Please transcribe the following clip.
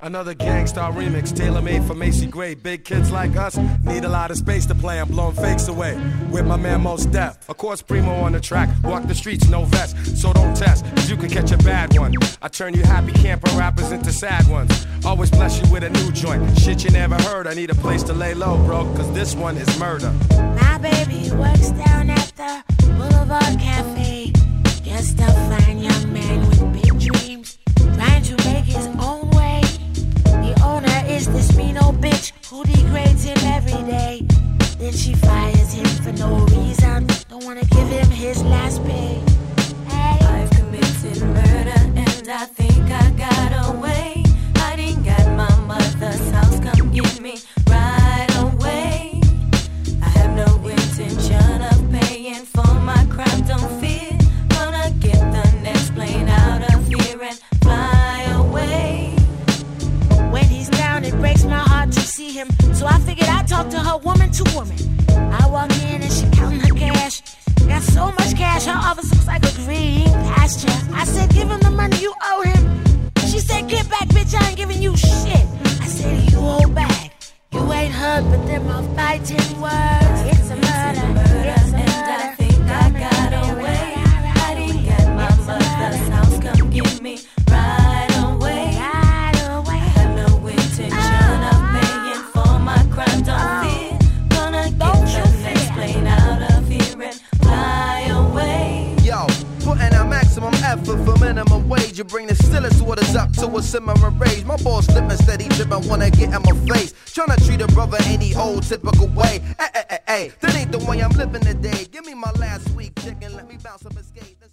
Another Gangstar remix, tailor-made for Macy Gray. Big kids like us need a lot of space to play. I'm blowing fakes away with my man Mos Def. Of course, Primo on the track. Walk the streets, no vest, so don't test, cause you can catch a bad one. I turn you happy camper rappers into sad ones. Always bless you with a new joint. Shit you never heard. I need a place to lay low, bro, cause this one is murder. My baby works down at the Boulevard Cafe. Just a fine young man with big dreams, trying to make his own way. The owner is this mean old bitch who degrades him every day. Then she fires him for no reason. Don't wanna give him his last pay. Hey. I've committed murder and I think I got away. Hiding at my mother's house, come get me right away. I have no intention of paying for my crime, don't fear. Gonna get the next plane out of here and fly away. When he's down, it breaks my heart to see him. So I figured I'd talk to her woman to woman. I walk in and she counting her cash. Got so much cash, her office looks like a green pasture. I said, give him the money you owe him. She said, get back, bitch, I ain't giving you shit. I said, you hold back. You ain't heard, but them are fighting words. It's a murder, it's a murder. And I think I got away. Hiding at my mother's house, come get me right away. I have no intention of paying for my crime, don't fear. Gonna get the next plane out of here and fly away. Yo, putting out maximum effort for minimum wage. You bring the stillest waters up to a simmering rage. My ball slipping steady dripping, wanna get in my face. Tryna treat a brother any old typical way. Hey, that ain't the way I'm living today. Give me my last week chicken, let me bounce up and skate.